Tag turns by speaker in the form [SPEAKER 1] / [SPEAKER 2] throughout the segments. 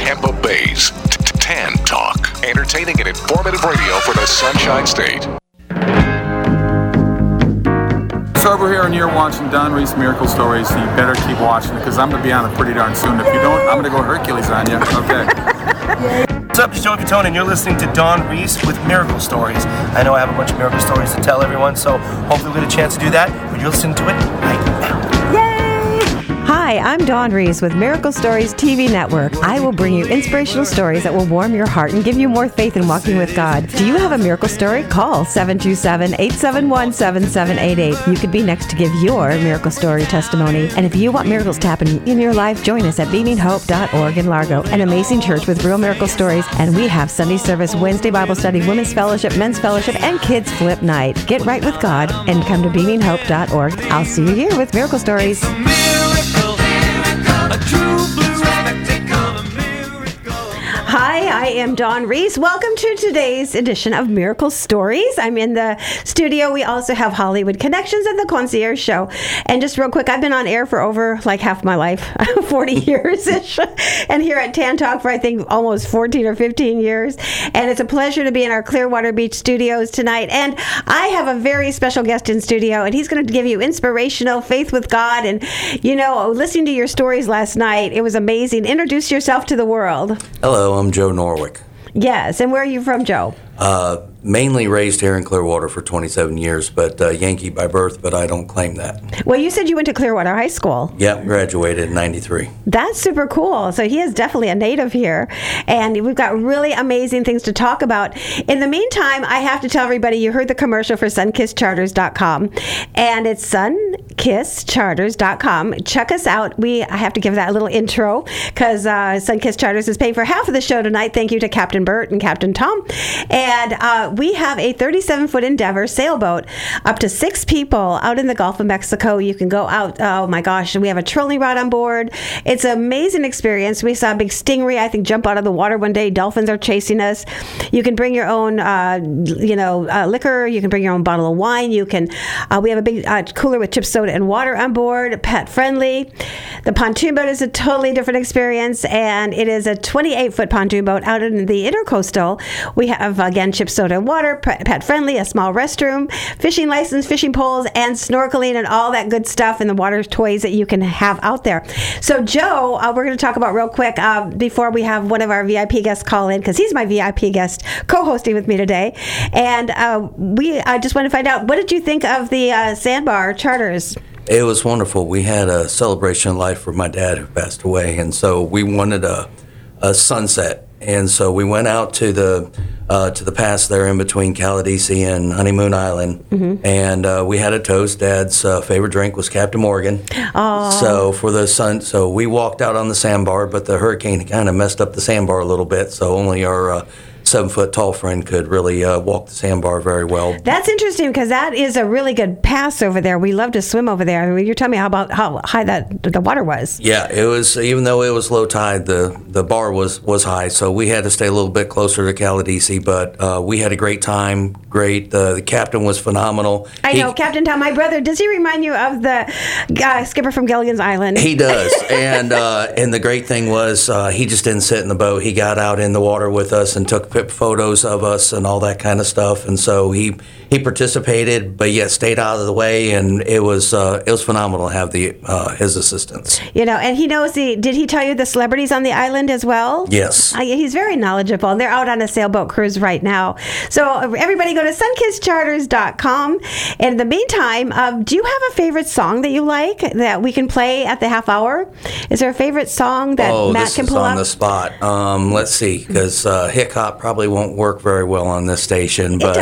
[SPEAKER 1] Tampa Bay's Tan Talk. Entertaining and informative radio for the Sunshine State.
[SPEAKER 2] So we're here and you're watching Don Reese Miracle Stories, so you better keep watching it because I'm going to be on it pretty darn soon. If you don't, I'm going to go Hercules on you. Okay.
[SPEAKER 3] What's up, it's Joey Catone, and you're listening to Don Reese with Miracle Stories. I know I have a bunch of miracle stories to tell everyone, so hopefully we'll get a chance to do that, but you're listening to it right now.
[SPEAKER 4] Hi, I'm Dawn Reese with Miracle Stories TV Network. I will bring you inspirational stories that will warm your heart and give you more faith in walking with God. Do you have a miracle story? Call 727-871-7788. You could be next to give your miracle story testimony. And if you want miracles to happen in your life, join us at beaminghope.org in Largo, an amazing church with real miracle stories. And we have Sunday service, Wednesday Bible study, women's fellowship, men's fellowship, and kids flip night. Get right with God and come to beaminghope.org. I'll see you here with Miracle Stories. Hi, I am Dawn Reese. Welcome to today's edition of Miracle Stories. I'm in the studio. We also have Hollywood Connections and the Concierge Show. And just real quick, I've been on air for over like half my life, 40 years-ish, and here at Tan Talk for I think almost 14 or 15 years. And it's a pleasure to be in our Clearwater Beach studios tonight. And I have a very special guest in studio, and he's going to give you inspirational faith with God. And, you know, listening to your stories last night, it was amazing. Introduce yourself to the world.
[SPEAKER 5] Hello, I'm Joe Norwick.
[SPEAKER 4] Yes, and where are you from, Joe?
[SPEAKER 5] Mainly raised here in Clearwater for 27 years, but Yankee by birth, but I don't claim that.
[SPEAKER 4] Well, you said you went to Clearwater High School.
[SPEAKER 5] Yeah, graduated in 93.
[SPEAKER 4] That's super cool. So he is definitely a native here, and we've got really amazing things to talk about. In the meantime, I have to tell everybody, you heard the commercial for sunkisscharters.com, and it's sunkisscharters.com. Check us out. I have to give that a little intro because Sunkiss Charters is paying for half of the show tonight. Thank you to Captain Bert and Captain Tom. And we have a 37-foot Endeavor sailboat, up to 6 people out in the Gulf of Mexico. You can go out. Oh my gosh, we have a trolling rod on board. It's an amazing experience. We saw a big stingray, I think, jump out of the water one day. Dolphins are chasing us. You can bring your own, liquor. You can bring your own bottle of wine. You can. We have a big cooler with chip soda and water on board. Pet friendly. The pontoon boat is a totally different experience, and it is a 28-foot pontoon boat out in the intercoastal. We have again chip soda and water, pet friendly, a small restroom, fishing license, fishing poles, and snorkeling and all that good stuff in the water toys that you can have out there. So Joe, we're going to talk about real quick before we have one of our VIP guests call in, because he's my VIP guest co-hosting with me today. And we just want to find out, what did you think of the Sandbar Charters?
[SPEAKER 5] It was wonderful. We had a celebration of life for my dad who passed away, and so we wanted a sunset. And so we went out to the pass there in between Caladesi and Honeymoon Island, and we had a toast. Dad's favorite drink was Captain Morgan. Aww. So for the sun, so we walked out on the sandbar, but the hurricane kind of messed up the sandbar a little bit. So only our 7-foot tall friend could really walk the sandbar very well. That's interesting because that is a really good pass over there. We love to swim over there. I mean, you're telling me about how high the water was. Yeah, it was. Even though it was low tide, the bar was high, so we had to stay a little bit closer to Caladesi. But we had a great time. Great. The captain was phenomenal. I know Captain Tom. My brother. Does he remind you of the skipper from Gilligan's Island? He does. And the great thing was he just didn't sit in the boat. He got out in the water with us and took photos of us and all that kind of stuff, and so he participated, but yet stayed out of the way, and it was phenomenal to have his assistance. You know, and he knows did he tell you the celebrities on the island as well? Yes. He's very knowledgeable, and they're out on a sailboat cruise right now. So everybody go to sunkisscharters.com. And in the meantime, do you have a favorite song that you like that we can play at the half hour? Is there a favorite song that Matt can pull up? Oh, this is on the spot. Let's see, because hip hop probably won't work very well on this station, but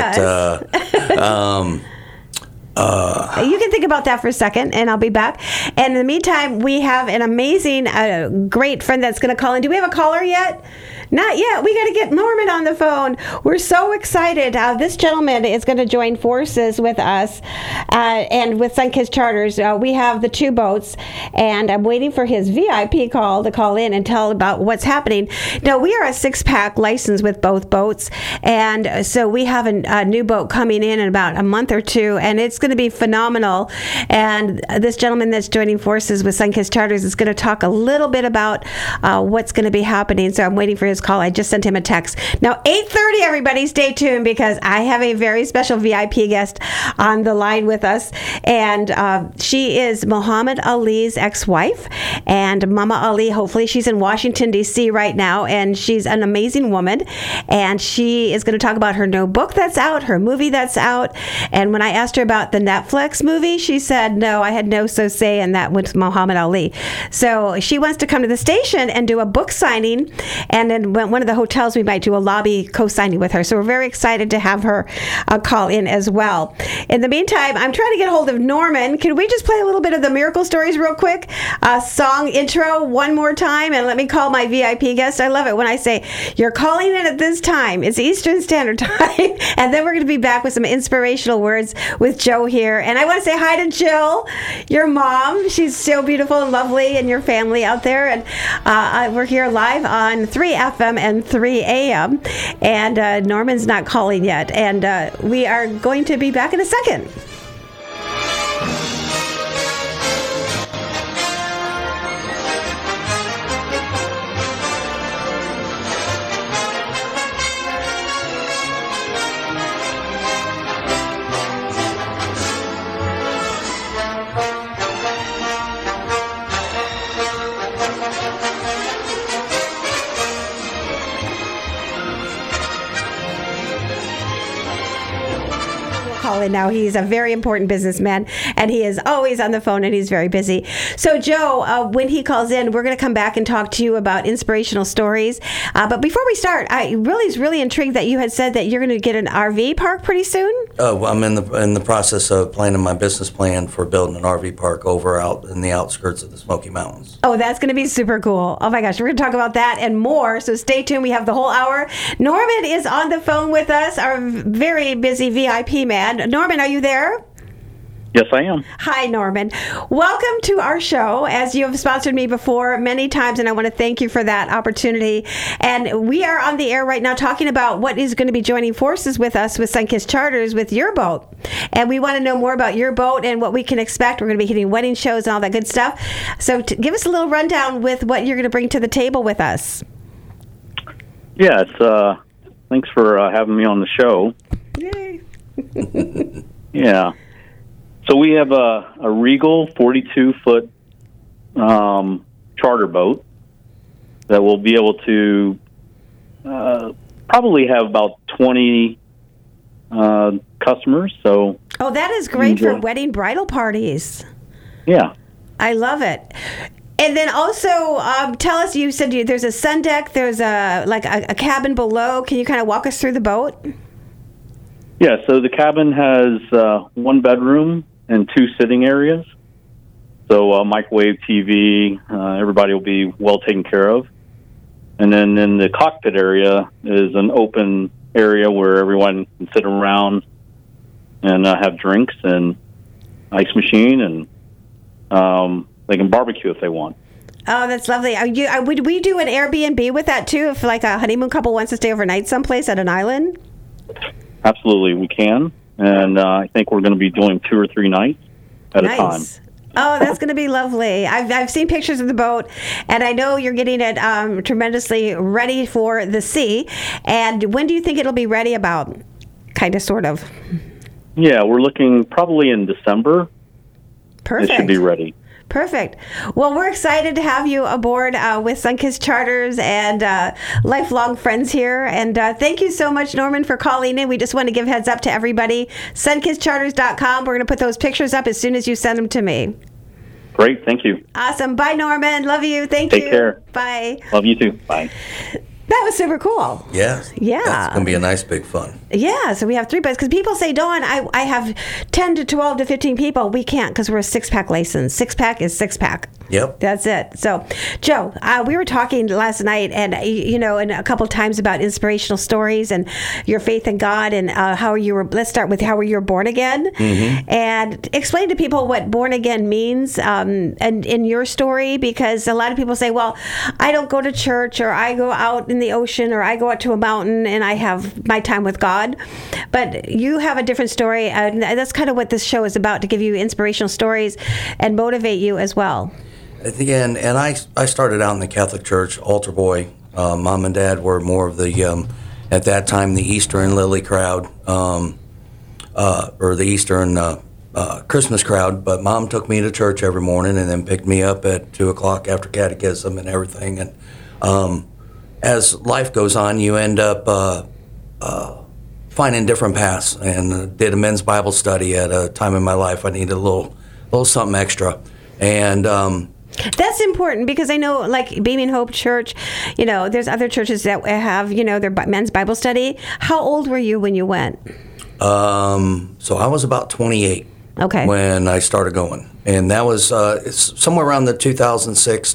[SPEAKER 5] you can think about that for a second, and I'll be back. And in the meantime, we have an amazing, great friend that's going to call in. Do we have a caller yet? Not yet. We got to get Norman on the phone. We're so excited. This gentleman is going to join forces with us and with Sunkiss Charters. We have the 2 boats, and I'm waiting for his VIP call to call in and tell about what's happening. Now, we are a 6-pack license with both boats, and so we have a new boat coming in about a month or 2, and it's going
[SPEAKER 4] going to be phenomenal. And this gentleman that's joining forces with Sunkist Charters is going to talk a little bit about what's going to be happening. So I'm waiting for his call. I just sent him a text. Now, 8:30, everybody, stay tuned because I have a very special VIP guest on the line with us. And she is Muhammad Ali's ex-wife. And Mama Ali, hopefully she's in Washington, D.C. right now. And she's an amazing woman. And she is going to talk about her new book that's out, her movie that's out. And when I asked her about the Netflix movie, she said, no, I had no say in that with Muhammad Ali. So she wants to come to the station and do a book signing. And then one of the hotels, we might do a lobby co-signing with her. So we're very excited to have her call in as well. In the meantime, I'm trying to get hold of Norman. Can we just play a little bit of the Miracle Stories real quick? Song intro one more time, and let me call my VIP guest. I love it when I say, you're calling in at this time. It's Eastern Standard Time. And then we're going to be back with some inspirational words with Joe here. And I want to say hi to Jill, your mom. She's so beautiful and lovely, and your family out there. And we're here live on 3 FM and 3 AM. And Norman's not calling yet. And we are going to be back in a second. Now he's a very important businessman, and he is always on the phone, and he's very busy. So Joe, when he calls in, we're going to come back and talk to you about inspirational stories. But before we start, I was really intrigued that you had said that you're going to get an RV park pretty soon.
[SPEAKER 5] Well, I'm in the process of planning my business plan for building an RV park out in the outskirts of the Smoky Mountains.
[SPEAKER 4] Oh, that's going to be super cool. Oh my gosh, we're going to talk about that and more. So stay tuned. We have the whole hour. Norman is on the phone with us, our very busy VIP man. Norman, are you there?
[SPEAKER 6] Yes, I am.
[SPEAKER 4] Hi, Norman. Welcome to our show. As you have sponsored me before many times, and I want to thank you for that opportunity. And we are on the air right now talking about what is going to be joining forces with us with Sunkist Charters with your boat. And we want to know more about your boat and what we can expect. We're going to be hitting wedding shows and all that good stuff. So give us a little rundown with what you're going to bring to the table with us.
[SPEAKER 6] Yes, thanks for having me on the show.
[SPEAKER 4] Yay.
[SPEAKER 6] Yeah. So we have a Regal 42-foot charter boat that will be able to probably have about 20 customers. So.
[SPEAKER 4] Oh, that is great for wedding bridal parties.
[SPEAKER 6] Yeah.
[SPEAKER 4] I love it. And then also, tell us, you said there's a sun deck, there's a cabin below. Can you kind of walk us through the boat?
[SPEAKER 6] Yeah, so the cabin has one bedroom and 2 sitting areas. So microwave, TV, everybody will be well taken care of. And then in the cockpit area is an open area where everyone can sit around and have drinks and ice machine, and they can barbecue if they want.
[SPEAKER 4] Oh, that's lovely. Would we do an Airbnb with that too, if like a honeymoon couple wants to stay overnight someplace at an island?
[SPEAKER 6] Absolutely, we can. And I think we're going to be doing 2 or 3 nights at a time.
[SPEAKER 4] Oh, that's going to be lovely. I've seen pictures of the boat, and I know you're getting it tremendously ready for the sea. And when do you think it'll be ready about? Kind of, sort of.
[SPEAKER 6] Yeah, we're looking probably in December.
[SPEAKER 4] Perfect.
[SPEAKER 6] It should be ready.
[SPEAKER 4] Perfect. Well, we're excited to have you aboard with Sunkist Charters and lifelong friends here. And thank you so much, Norman, for calling in. We just want to give heads up to everybody. SunkistCharters.com. We're going to put those pictures up as soon as you send them to me.
[SPEAKER 6] Great. Thank you.
[SPEAKER 4] Awesome. Bye, Norman. Love you. Thank you.
[SPEAKER 6] Take care.
[SPEAKER 4] Bye.
[SPEAKER 6] Love you too. Bye.
[SPEAKER 4] That was super cool.
[SPEAKER 5] Yeah.
[SPEAKER 4] Yeah.
[SPEAKER 5] That's going to be a nice big fun.
[SPEAKER 4] Yeah. So we have 3 boats because people say, Dawn, I have 10 to 12 to 15 people. We can't because we're a 6-pack license. 6-pack is 6-pack.
[SPEAKER 5] Yep.
[SPEAKER 4] That's it. So, Joe, we were talking last night, and and a couple times about inspirational stories and your faith in God, and how you were. Let's start with how you were born again, and explain to people what born again means, and in your story, because a lot of people say, "Well, I don't go to church, or I go out in the ocean, or I go out to a mountain, and I have my time with God." But you have a different story, and that's kind of what this show is about, to give you inspirational stories and motivate you as well.
[SPEAKER 5] Again, and I started out in the Catholic Church, altar boy. Mom and Dad were more of the, at that time, the Easter and Lily crowd, or the Easter and Christmas crowd. But Mom took me to church every morning and then picked me up at 2 o'clock after catechism and everything. And as life goes on, you end up finding different paths. And did a men's Bible study at a time in my life. I needed a little something extra. And
[SPEAKER 4] that's important, because I know, like Beaming Hope Church, there's other churches that have, their men's Bible study. How old were you when you went?
[SPEAKER 5] So I was about 28 when I started going. And that was somewhere around the 2006,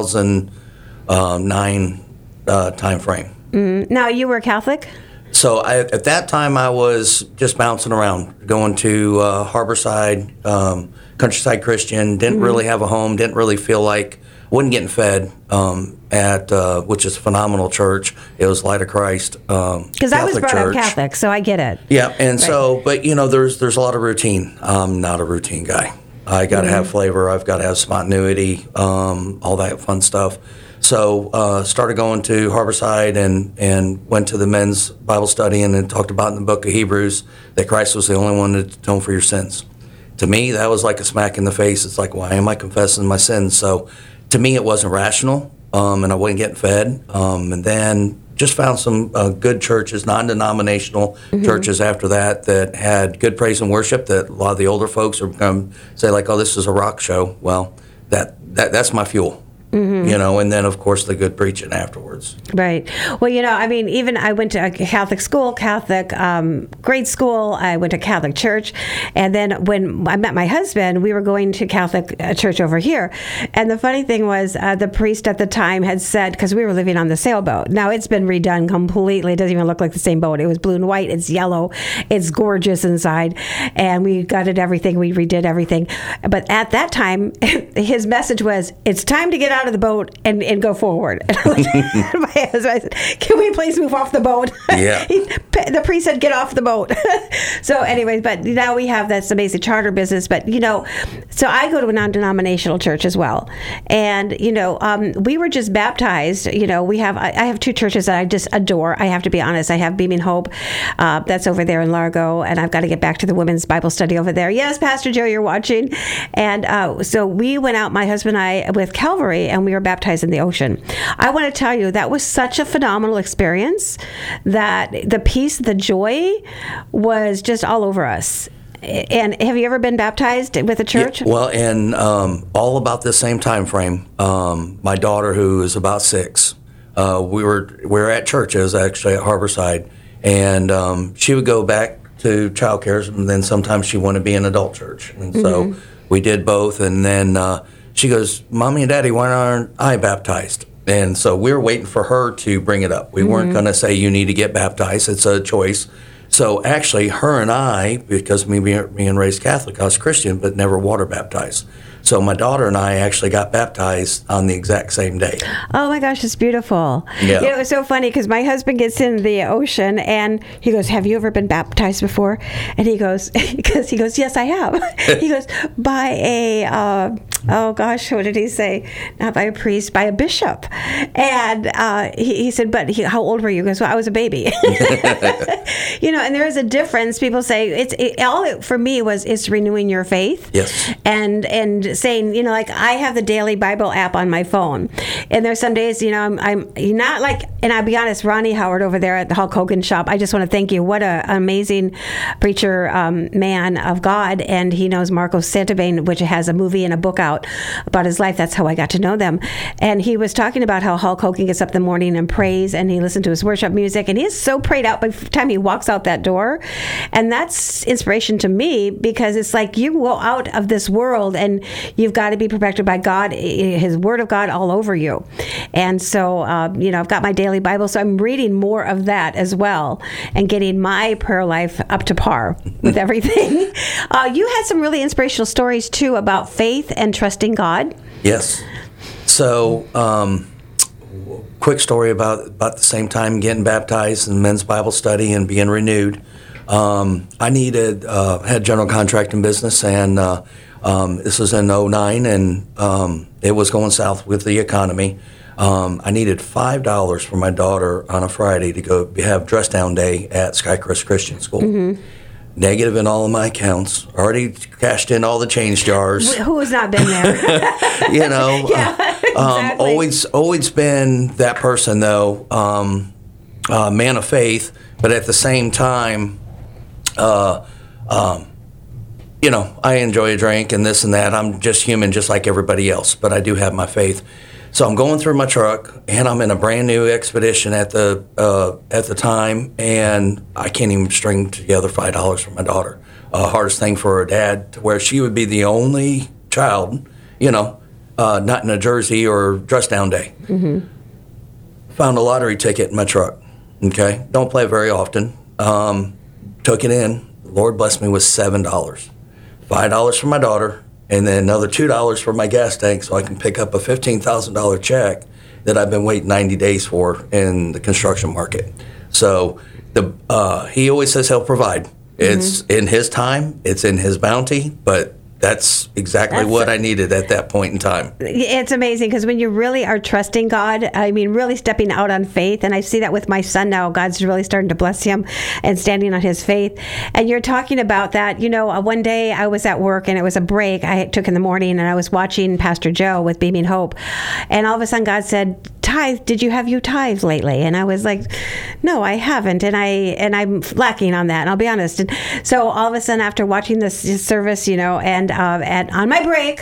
[SPEAKER 5] 2009 time frame.
[SPEAKER 4] Now, you were Catholic?
[SPEAKER 5] So at that time, I was just bouncing around, going to Harborside, Countryside Christian. Didn't really have a home. Didn't really feel like, wasn't getting fed at which is a phenomenal church. It was Light of Christ.
[SPEAKER 4] Because I was brought up Catholic, so I get it.
[SPEAKER 5] Yeah, and so, but there's a lot of routine. I'm not a routine guy. I got to have flavor. I've got to have spontaneity. All that fun stuff. So started going to Harborside and went to the men's Bible study, and then talked about in the book of Hebrews that Christ was the only one to atone for your sins. To me, that was like a smack in the face. It's like, why am I confessing my sins? So to me, it wasn't rational, and I wasn't getting fed. And then just found some good churches, non-denominational churches after that had good praise and worship that a lot of the older folks are going to say, like, oh, this is a rock show. Well, that's my fuel. And then, of course, the good preaching afterwards.
[SPEAKER 4] Right. Well, even I went to a Catholic school, Catholic grade school. I went to Catholic church. And then when I met my husband, we were going to Catholic church over here. And the funny thing was, the priest at the time had said, because we were living on the sailboat. Now, it's been redone completely. It doesn't even look like the same boat. It was blue and white. It's yellow. It's gorgeous inside. And we gutted everything. We redid everything. But at that time, his message was, it's time to get out of the boat and go forward. And my husband said, can we please move off the boat?
[SPEAKER 5] Yeah.
[SPEAKER 4] The priest said, get off the boat. So anyways, but now we have this amazing charter business. But, so I go to a non-denominational church as well. And, we were just baptized. I have two churches that I just adore. I have to be honest. I have Beaming Hope. That's over there in Largo. And I've got to get back to the women's Bible study over there. Yes, Pastor Joe, you're watching. And so we went out, my husband and I, with Calvary, and we were baptized in the ocean. I want to tell you, that was such a phenomenal experience that the peace, the joy was just all over us. And have you ever been baptized with a church?
[SPEAKER 5] Yeah, well, and all about the same time frame. My daughter, who is about 6, we were at church. It was actually at Harborside, and she would go back to childcare, and then sometimes she wanted to be in adult church, and so we did both. And then she goes, Mommy and Daddy, why aren't I baptized? And so we were waiting for her to bring it up. We weren't going to say you need to get baptized. It's a choice. So actually, her and I, because me being raised Catholic, I was Christian, but never water baptized. So my daughter and I actually got baptized on the exact same day.
[SPEAKER 4] Oh my gosh, it's beautiful.
[SPEAKER 5] Yeah.
[SPEAKER 4] It was so funny because my husband gets in the ocean and he goes, have you ever been baptized before? And he goes, yes, I have. He goes, by a, what did he say? Not by a priest, by a bishop. And he said, but how old were you? He goes, well, I was a baby. And there is a difference. People say, all it for me was, it's renewing your faith.
[SPEAKER 5] Yes.
[SPEAKER 4] And saying, like, I have the daily Bible app on my phone, and there's some days, I'm not like, and I'll be honest, Ronnie Howard over there at the Hulk Hogan shop, I just want to thank you. What an amazing preacher, man of God, and he knows Marcos Santabane, which has a movie and a book out. about his life. That's how I got to know them. And he was talking about how Hulk Hogan gets up in the morning and prays, and he listened to his worship music, and he is so prayed out by the time he walks out that door. And that's inspiration to me, because it's like you go out of this world and you've got to be protected by God, his word of God all over you. And so, I've got my daily Bible, so I'm reading more of that as well and getting my prayer life up to par with everything. You had some really inspirational stories too about faith and trusting God.
[SPEAKER 5] Yes. So, quick story about the same time getting baptized in men's Bible study and being renewed. I had general contracting business, and this was in 2009, and it was going south with the economy. I needed $5 for my daughter on a Friday to go have dress down day at Skycrest Christian School. Mm-hmm. Negative in all of my accounts. Already cashed in all the change jars.
[SPEAKER 4] Who has not been there?
[SPEAKER 5] Yeah, exactly. Always been that person though, man of faith, but at the same time, I enjoy a drink and this and that. I'm just human, just like everybody else, but I do have my faith. So I'm going through my truck, and I'm in a brand new Expedition at the time, and I can't even string together $5 for my daughter. Hardest thing for her dad, to where she would be the only child, not in a jersey or dress down day. Mm-hmm. Found a lottery ticket in my truck. Okay, don't play very often. Took it in. The Lord blessed me with $7, $5 for my daughter, and then another $2 for my gas tank, so I can pick up a $15,000 check that I've been waiting 90 days for in the construction market. So he always says he'll provide. It's in his time, it's in his bounty, but that's exactly what I needed at that point in time.
[SPEAKER 4] It's amazing, because when you really are trusting God, really stepping out on faith, and I see that with my son now, God's really starting to bless him and standing on his faith. And you're talking about that, one day I was at work, and it was a break I took in the morning, and I was watching Pastor Joe with Beaming Hope, and all of a sudden God said, "Tithe, did you have you tithed lately?" And I was like, "No, I haven't," and I'm lacking on that, and I'll be honest. And so all of a sudden, after watching this service, and on my break,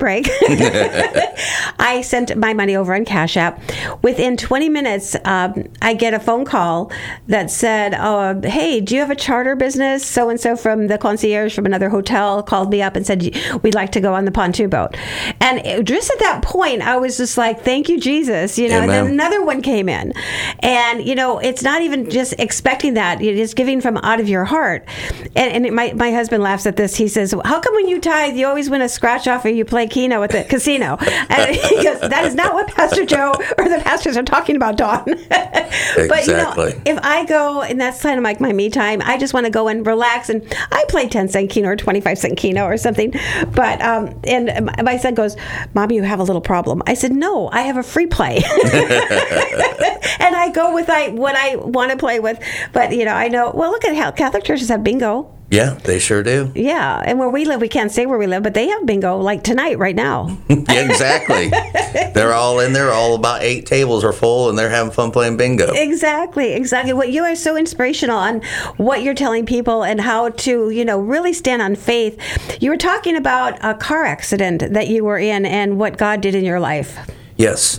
[SPEAKER 4] I sent my money over on Cash App. Within 20 minutes, I get a phone call that said, "Hey, do you have a charter business? So and so from the concierge from another hotel called me up and said we'd like to go on the pontoon boat." And just at that point, I was just like, "Thank you, Jesus," And then another one came in, and it's not even just expecting that; it is giving from out of your heart. And my husband laughs at this. He says, "How come when you tithe, you always win a scratch off or you play Keno at the casino?" And he goes, "That is not what Pastor Joe or the pastors are talking about, Dawn."
[SPEAKER 5] Exactly.
[SPEAKER 4] But if I go, and that's kind of like my me time, I just want to go and relax, and I play 10-cent Keno or 25-cent Keno or something. But and my son goes, "Mom, you have a little problem." I said, "No, I have a free play." And I go with what I want to play with. But, I know, well, look at how Catholic churches have bingo.
[SPEAKER 5] Yeah, they sure do.
[SPEAKER 4] Yeah, and where we live, we can't say where we live, but they have bingo like tonight, right now.
[SPEAKER 5] Yeah, exactly. They're all in there, all about 8 tables are full, and they're having fun playing bingo.
[SPEAKER 4] Exactly. Well, you are so inspirational on what you're telling people and how to, really stand on faith. You were talking about a car accident that you were in and what God did in your life.
[SPEAKER 5] Yes.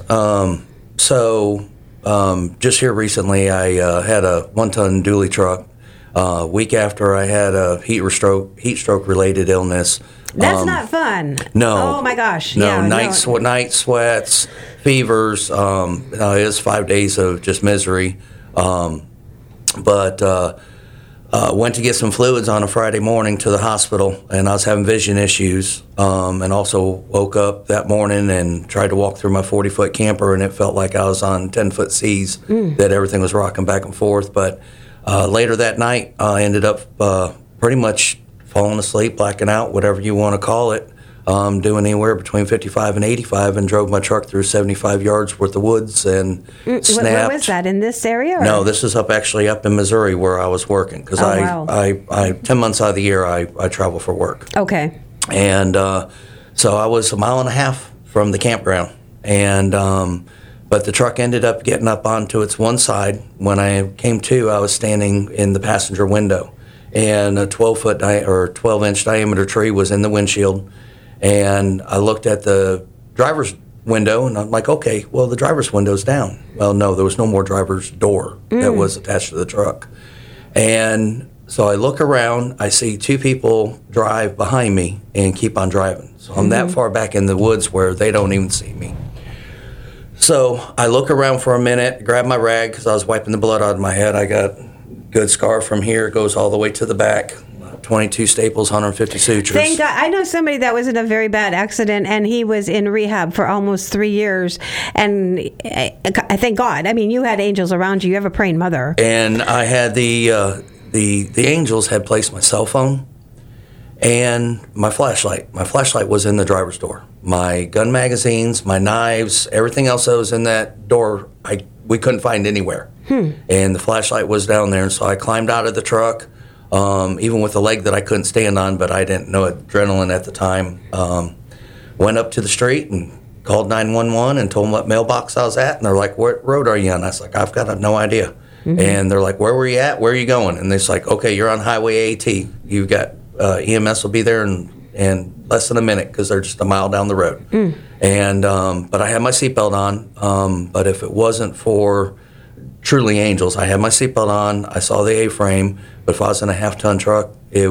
[SPEAKER 5] Just here recently, I had a 1-ton dually truck. Week after, I had a heat stroke related illness.
[SPEAKER 4] That's not fun.
[SPEAKER 5] No.
[SPEAKER 4] Oh my gosh.
[SPEAKER 5] No.
[SPEAKER 4] Yeah,
[SPEAKER 5] night sweats, fevers. It was 5 days of just misery. Went to get some fluids on a Friday morning to the hospital, and I was having vision issues, and also woke up that morning and tried to walk through my 40-foot camper, and it felt like I was on 10-foot seas, that everything was rocking back and forth. But later that night, I ended up pretty much falling asleep, blacking out, whatever you want to call it, doing anywhere between 55 and 85, and drove my truck through 75 yards worth of woods and snapped.
[SPEAKER 4] Where was that, in this area? Or?
[SPEAKER 5] No, this is up in Missouri where I was working, because I 10 months out of the year I travel for work.
[SPEAKER 4] Okay.
[SPEAKER 5] And so I was 1.5 miles from the campground, and but the truck ended up getting up onto its one side. When I came to, I was standing in the passenger window, and a 12-inch diameter tree was in the windshield, And I looked at the driver's window, and I'm like, okay, well, the driver's window's down. Well, no, there was no more driver's door that was attached to the truck. And so I look around, I see two people drive behind me and keep on driving. So I'm that far back in the woods where they don't even see me. So I look around for a minute, grab my rag because I was wiping the blood out of my head. I got a good scar from here, goes all the way to the back. 22 staples, 150 sutures.
[SPEAKER 4] Thank God. I know somebody that was in a very bad accident, and he was in rehab for almost 3 years. And I thank God. I mean, you had angels around you. You have a praying mother.
[SPEAKER 5] And I had the angels had placed my cell phone and my flashlight. My flashlight was in the driver's door. My gun magazines, my knives, everything else that was in that door, we couldn't find anywhere. And the flashlight was down there, and so I climbed out of the truck. Even with a leg that I couldn't stand on, but I didn't know adrenaline at the time. Went up to the street and called 911 and told them what mailbox I was at, and they're like, "What road are you on?" I was like, "I've got no idea." And they're like, "Where were you at? Where are you going?" And they're like, "Okay, you're on Highway AT. You've got EMS will be there in less than a minute because they're just a mile down the road." And but I had my seatbelt on. But if it wasn't for truly angels, I had my seatbelt on. I saw the A-frame. But if I was in a half-ton truck,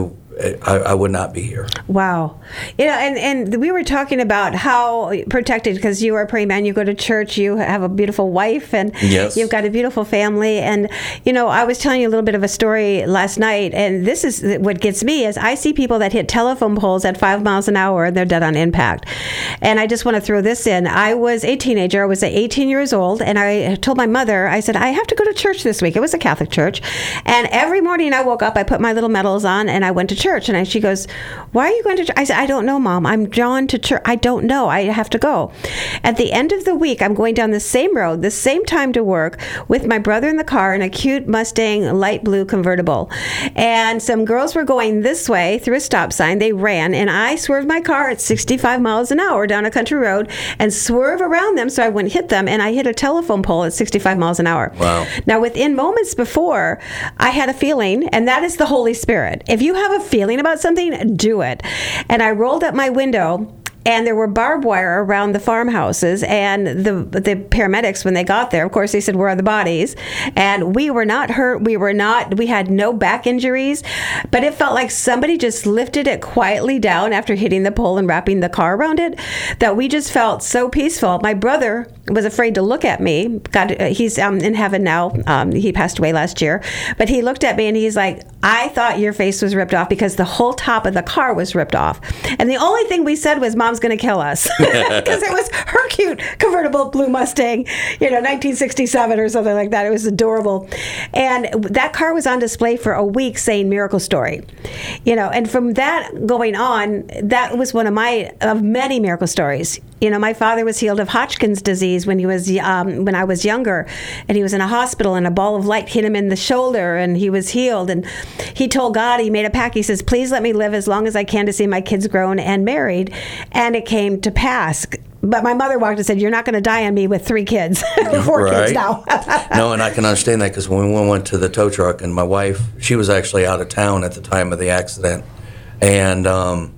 [SPEAKER 5] I would not be here.
[SPEAKER 4] Wow. And we were talking about how protected, because you are a praying man, you go to church, you have a beautiful wife, and
[SPEAKER 5] yes.
[SPEAKER 4] You've got a beautiful family. And, I was telling you a little bit of a story last night, and this is what gets me, is I see people that hit telephone poles at 5 miles an hour, and they're dead on impact. And I just want to throw this in. I was a teenager. I was 18 years old, and I told my mother, I said, I have to go to church this week. It was a Catholic church. And every morning I woke up, I put my little medals on, and I went to church. And she goes, "Why are you going to church?" I said, "I don't know, Mom. I'm drawn to church. I don't know. I have to go." At the end of the week, I'm going down the same road, the same time to work, with my brother in the car in a cute Mustang light blue convertible. And some girls were going this way through a stop sign. They ran, and I swerved my car at 65 miles an hour down a country road and swerve around them so I wouldn't hit them. And I hit a telephone pole at 65 miles an hour.
[SPEAKER 5] Wow.
[SPEAKER 4] Now, within moments before, I had a feeling, and that is the Holy Spirit. If you have a feeling about something, do it. And I rolled up my window, and there were barbed wire around the farmhouses, and the paramedics, when they got there, of course, they said, "Where are the bodies?" And we were not hurt. We had no back injuries, but it felt like somebody just lifted it quietly down after hitting the pole and wrapping the car around it, that we just felt so peaceful. My brother was afraid to look at me. He's in heaven now. He passed away last year, but he looked at me and he's like, "I thought your face was ripped off because the whole top of the car was ripped off." And the only thing we said was, "Mom's going to kill us," because it was her cute convertible blue Mustang, 1967 or something like that. It was adorable. And that car was on display for a week saying "Miracle Story," and from that going on, that was one of many miracle stories. My father was healed of Hodgkin's disease when I was younger, and he was in a hospital, and a ball of light hit him in the shoulder, and he was healed. And he told God, he made a pact. He says, "Please let me live as long as I can to see my kids grown and married." And it came to pass. But my mother walked and said, "You're not going to die on me with 3 kids, 4 kids now."
[SPEAKER 5] No, and I can understand that, because when we went to the tow truck, and my wife, she was actually out of town at the time of the accident, and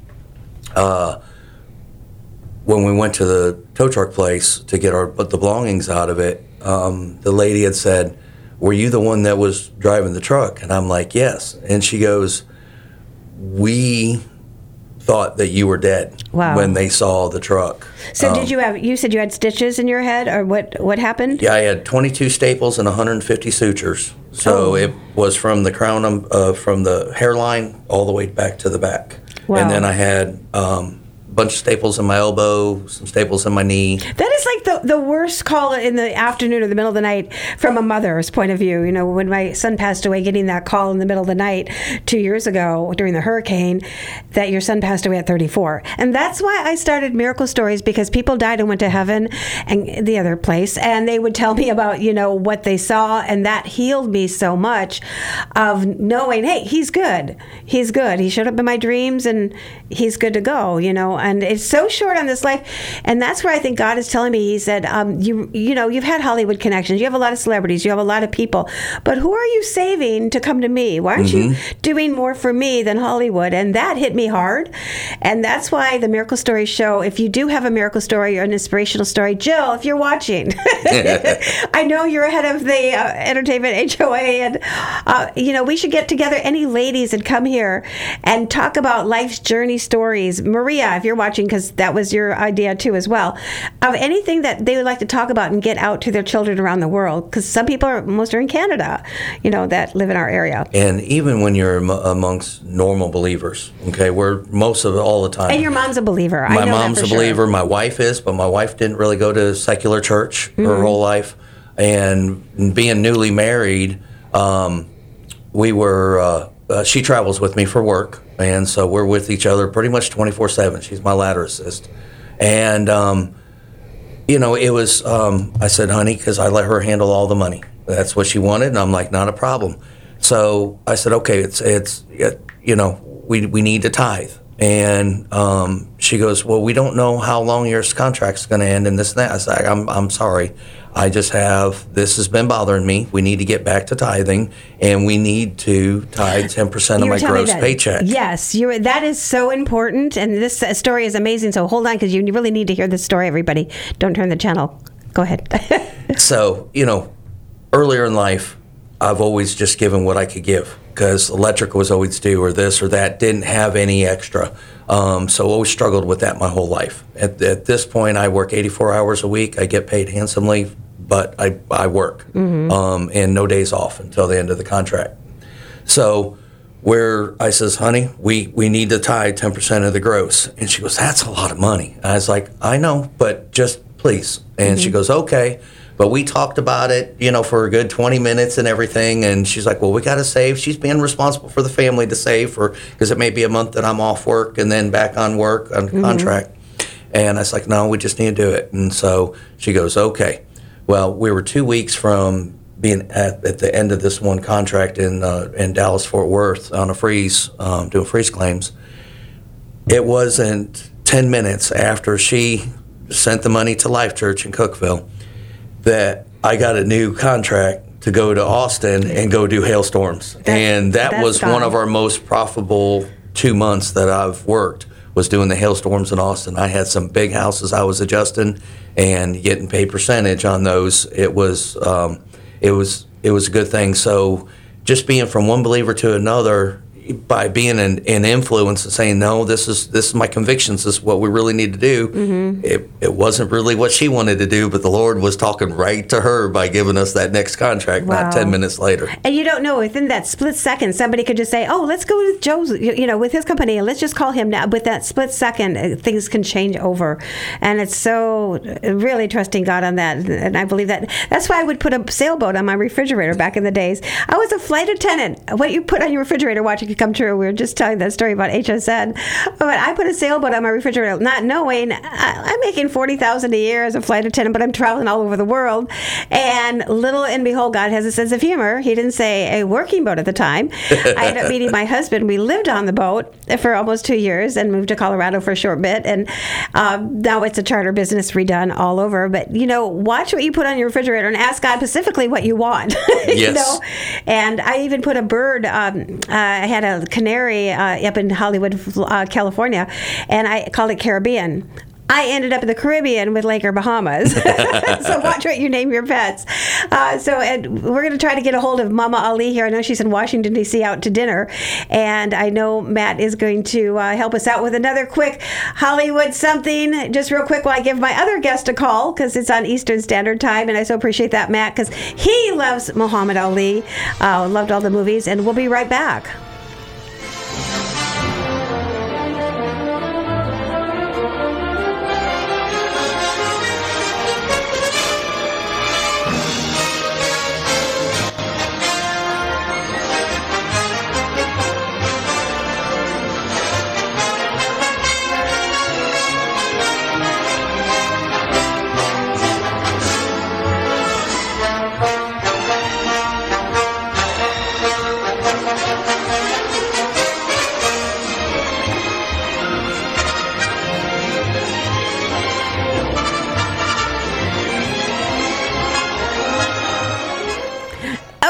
[SPEAKER 5] when we went to the tow truck place to get the belongings out of it, the lady had said, "Were you the one that was driving the truck?" And I'm like, "Yes." And she goes, "We thought that you were dead."
[SPEAKER 4] Wow.
[SPEAKER 5] When they saw the truck.
[SPEAKER 4] So you said you had stitches in your head, or what happened?
[SPEAKER 5] Yeah, I had 22 staples and 150 sutures. So It was from the crown, from the hairline all the way back to the back.
[SPEAKER 4] Wow.
[SPEAKER 5] And then I had bunch of staples in my elbow, some staples in my knee.
[SPEAKER 4] That is like the worst call in the afternoon or the middle of the night from a mother's point of view. When my son passed away, getting that call in the middle of the night 2 years ago during the hurricane that your son passed away at 34. And that's why I started Miracle Stories, because people died and went to heaven and the other place, and they would tell me about, what they saw, and that healed me so much of knowing, hey, he's good. He's good. He showed up in my dreams, and he's good to go, and it's so short on this life. And that's where I think God is telling me. He said, you know, you've had Hollywood connections, you have a lot of celebrities, you have a lot of people, but who are you saving to come to me? Why aren't you doing more for me than Hollywood? And that hit me hard. And that's why the Miracle Story show, if you do have a miracle story or an inspirational story, Jill, if you're watching, I know you're ahead of the Entertainment HOA, and you know, we should get together, any ladies, and come here and talk about life's journey stories. Maria, if you're watching, because that was your idea too as well, of anything that they would like to talk about and get out to their children around the world, because some people most are in Canada, you know, that live in our area.
[SPEAKER 5] And even when you're amongst normal believers, okay, we're most of it all the time.
[SPEAKER 4] And your mom's a believer.
[SPEAKER 5] My mom's a believer. My wife is, but my wife didn't really go to secular church her whole life. And being newly married, we were, she travels with me for work. And so we're with each other pretty much 24/7. She's my ladder assist. And, you know, it was, I said, honey, because I let her handle all the money. That's what she wanted. And I'm like, not a problem. So I said, okay, it's you know, we need to tithe. And she goes, well, we don't know how long your contract's going to end and this and that. I said, I'm sorry. I just have, this has been bothering me. We need to get back to tithing, and we need to tithe 10% of my gross paycheck.
[SPEAKER 4] Yes, that is so important, and this story is amazing. So hold on, because you really need to hear this story, everybody. Don't turn the channel. Go ahead.
[SPEAKER 5] So, you know, earlier in life, I've always just given what I could give, because electric was always due, or this or that, didn't have any extra. So always struggled with that my whole life. At this point, I work 84 hours a week. I get paid handsomely, but I work, and no days off until the end of the contract. So where I says, honey, we need to tithe 10% of the gross. And she goes, that's a lot of money. I was like, I know, but just please. And she goes, okay. But we talked about it, you know, for a good 20 minutes and everything. And she's like, well, we got to save. She's being responsible for the family to save for, because it may be a month that I'm off work and then back on work on contract. And I was like, no, we just need to do it. And so she goes, okay. Well, we were 2 weeks from being at the end of this one contract in Dallas, Fort Worth on a freeze, doing freeze claims. It wasn't 10 minutes after she sent the money to Life Church in Cookeville that I got a new contract to go to Austin and go do hailstorms. And that was one of our most profitable 2 months that I've worked, was doing the hailstorms in Austin. I had some big houses I was adjusting and getting paid percentage on those. It was a good thing. So just being from one believer to another, by being an influence and saying, no, this is my convictions, this is what we really need to do. It wasn't really what she wanted to do, but the Lord was talking right to her by giving us that next contract, not 10 minutes later.
[SPEAKER 4] And you don't know, within that split second, somebody could just say, oh, let's go with Joe's, you know, with his company, and let's just call him now. With that split second, things can change over. And it's so really trusting God on that. And I believe that. That's why I would put a sailboat on my refrigerator back in the days. I was a flight attendant. What you put on your refrigerator, watch it come true. We were just telling that story about HSN. But I put a sailboat on my refrigerator, not knowing I'm making $40,000 a year as a flight attendant, but I'm traveling all over the world. And little and behold, God has a sense of humor. He didn't say a working boat at the time. I ended up meeting my husband. We lived on the boat for almost 2 years and moved to Colorado for a short bit. And now it's a charter business redone all over. But, you know, watch what you put on your refrigerator and ask God specifically what you want.
[SPEAKER 5] Yes.
[SPEAKER 4] You know? And I even put a bird, I had a canary up in Hollywood, California, and I called it Caribbean. I ended up in the Caribbean with Lake or Bahamas. So watch what you name your pets. And we're going to try to get a hold of Mama Ali here. I know she's in Washington, D.C. out to dinner. And I know Matt is going to help us out with another quick Hollywood something. Just real quick while I give my other guest a call, because it's on Eastern Standard Time. And I so appreciate that, Matt, because he loves Muhammad Ali, loved all the movies. And we'll be right back.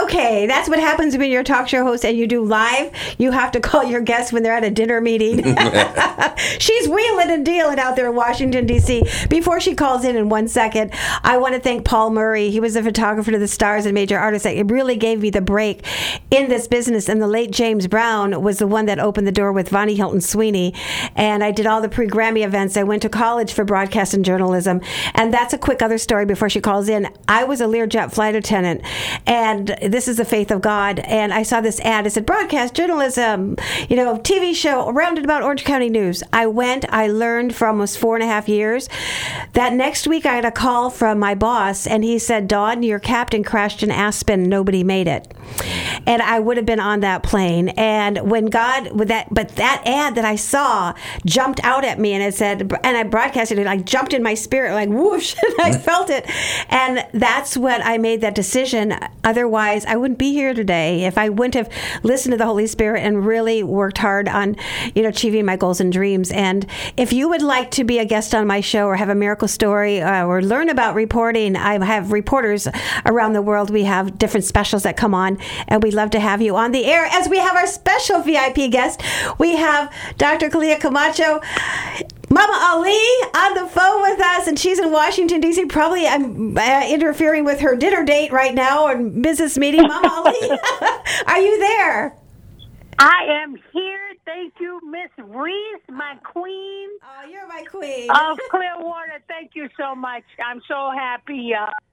[SPEAKER 4] okay. That's what happens when you're a talk show host and you do live. You have to call your guests when they're at a dinner meeting. She's wheeling and dealing out there in Washington, D.C. Before she calls in 1 second, I want to thank Paul Murray. He was a photographer to the stars and major artists. It really gave me the break in this business. And the late James Brown was the one that opened the door with Vonnie Hilton Sweeney. And I did all the pre-Grammy events. I went to college for broadcast and journalism. And that's a quick other story before she calls in. I was a Learjet flight attendant, and this is the faith of God. And I saw this ad. It said, broadcast, journalism, TV show, rounded about Orange County News. I went, I learned for almost 4.5 years. That next week, I had a call from my boss, and he said, Dawn, your captain crashed in Aspen. Nobody made it. And I would have been on that plane. And when God, but that ad that I saw jumped out at me, and it said, and I broadcasted it, I jumped in my spirit, like whoosh, and I felt it. And that's when I made that decision. Otherwise, I wouldn't be here today if I wouldn't have listened to the Holy Spirit and really worked hard on, achieving my goals and dreams. And if you would like to be a guest on my show or have a miracle story or learn about reporting, I have reporters around the world. We have different specials that come on, and we'd love to have you on the air as we have our special VIP guest. We have Dr. Kalia Camacho, Mama Ali on the phone with us, and she's in Washington, D.C. Probably I'm interfering with her dinner date right now or business meeting. Mama Ali, are you there?
[SPEAKER 7] I am here. Thank you, Miss Reese, my queen.
[SPEAKER 4] Oh, you're my queen.
[SPEAKER 7] Of Clearwater. Thank you so much. I'm so happy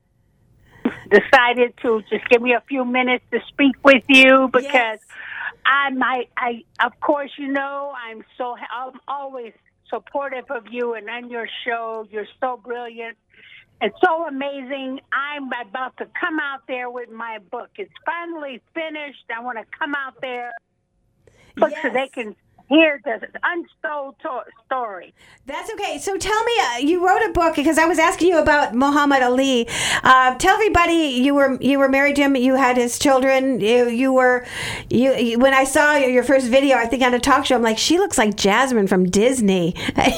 [SPEAKER 7] decided to just give me a few minutes to speak with you because
[SPEAKER 4] yes.
[SPEAKER 7] I of course, I'm always supportive of you and on your show. You're so brilliant and so amazing. I'm about to come out there with my book. It's finally finished. I want to come out there so they can hear the untold story.
[SPEAKER 4] That's okay. So tell me, you wrote a book because I was asking you about Muhammad Ali. Tell everybody you were married to him. You had his children. You when I saw your first video, I think on a talk show, I'm like, she looks like Jasmine from Disney.
[SPEAKER 7] That's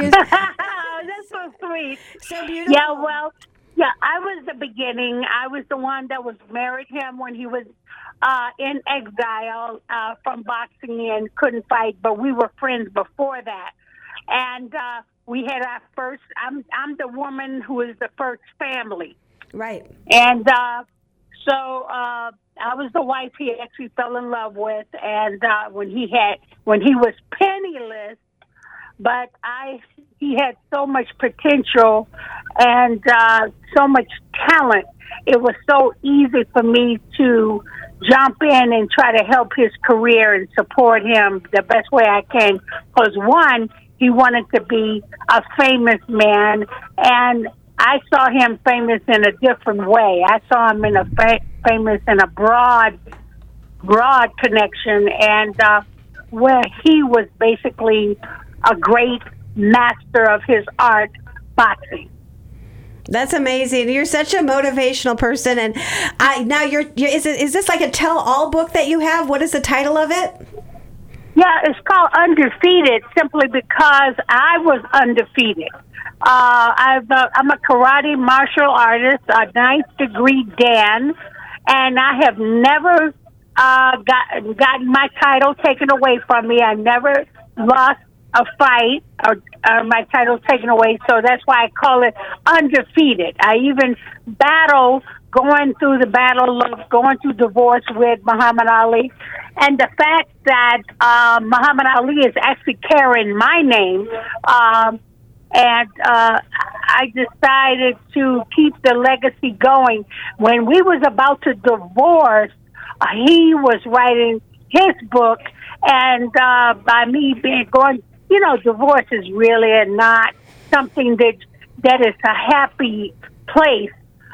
[SPEAKER 7] so sweet.
[SPEAKER 4] So beautiful.
[SPEAKER 7] Yeah, I was the beginning. I was the one that was married him when he was in exile from boxing and couldn't fight, but we were friends before that. And we had our first, I'm the woman who is the first family.
[SPEAKER 4] Right.
[SPEAKER 7] And so I was the wife he actually fell in love with. And when he was penniless, but he had so much potential and so much talent. It was so easy for me to jump in and try to help his career and support him the best way I can. Because one, he wanted to be a famous man, and I saw him famous in a different way. I saw him in famous in a broad connection, and where he was basically a great master of his art, boxing.
[SPEAKER 4] That's amazing. You're such a motivational person, and now is this like a tell-all book that you have? What is the title of it?
[SPEAKER 7] Yeah, it's called Undefeated, simply because I was undefeated. I'm a karate martial artist, a 9th degree Dan, and I have never gotten my title taken away from me. I never lost a fight or my title taken away, so that's why I call it Undefeated. I even going through the battle of going through divorce with Muhammad Ali, and the fact that Muhammad Ali is actually carrying my name, and I decided to keep the legacy going. When we was about to divorce, he was writing his book, and by me going, divorce is really not something that is a happy place.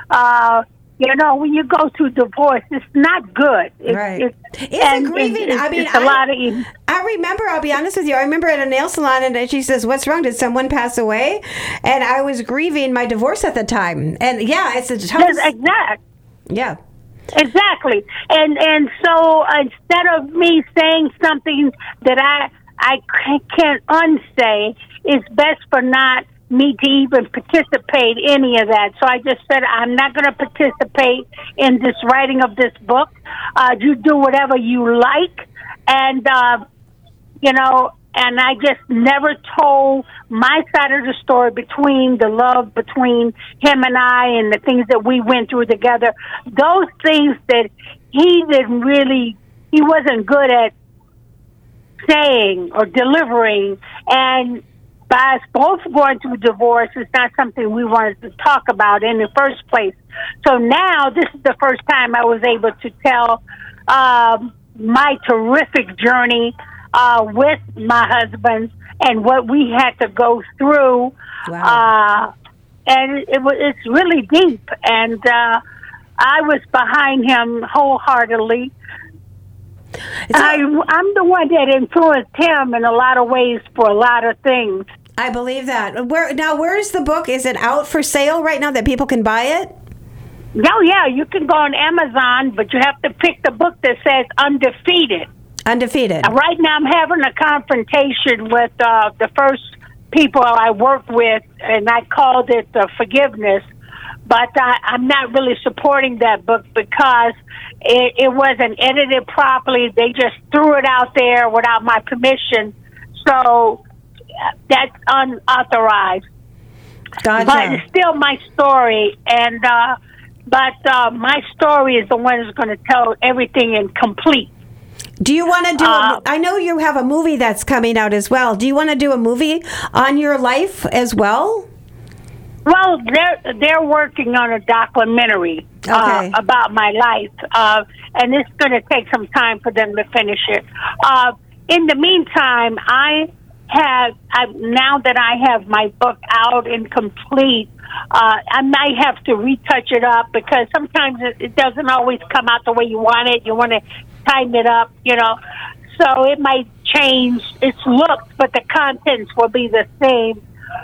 [SPEAKER 7] When you go through divorce, it's not good.
[SPEAKER 4] Right. It's grieving.
[SPEAKER 7] It's a lot of.
[SPEAKER 4] I remember, I'll be honest with you, I remember at a nail salon, and she says, "What's wrong? Did someone pass away?" And I was grieving my divorce at the time. And yeah, it's a tough.
[SPEAKER 7] Exact.
[SPEAKER 4] Yeah.
[SPEAKER 7] Exactly. And so instead of me saying something that I can't unsay, it's best for not me to even participate in any of that. So I just said, I'm not going to participate in this writing of this book. You do whatever you like. And, and I just never told my side of the story between the love between him and I and the things that we went through together. Those things that he wasn't good at saying or delivering. And by us both going through divorce, it's not something we wanted to talk about in the first place. So now this is the first time I was able to tell my terrific journey with my husband and what we had to go through.
[SPEAKER 4] Wow.
[SPEAKER 7] And it's really deep. And I was behind him wholeheartedly. I'm the one that influenced him in a lot of ways for a lot of things.
[SPEAKER 4] I believe that. Where's the book? Is it out for sale right now that people can buy it?
[SPEAKER 7] No, yeah, you can go on Amazon, but you have to pick the book that says Undefeated.
[SPEAKER 4] Undefeated.
[SPEAKER 7] Right now I'm having a confrontation with the first people I work with, and I called it Forgiveness. But I'm not really supporting that book because it wasn't edited properly. They just threw it out there without my permission. So that's unauthorized.
[SPEAKER 4] Gotcha.
[SPEAKER 7] But it's still my story. And my story is the one that's going to tell everything in complete.
[SPEAKER 4] Do you want to do I know you have a movie that's coming out as well. Do you want to do a movie on your life as well?
[SPEAKER 7] Well, they're working on a documentary about my life, and it's going to take some time for them to finish it. In the meantime, now that I have my book out and complete, I might have to retouch it up because sometimes it doesn't always come out the way you want it. You want to tighten it up, So it might change its look, but the contents will be the same.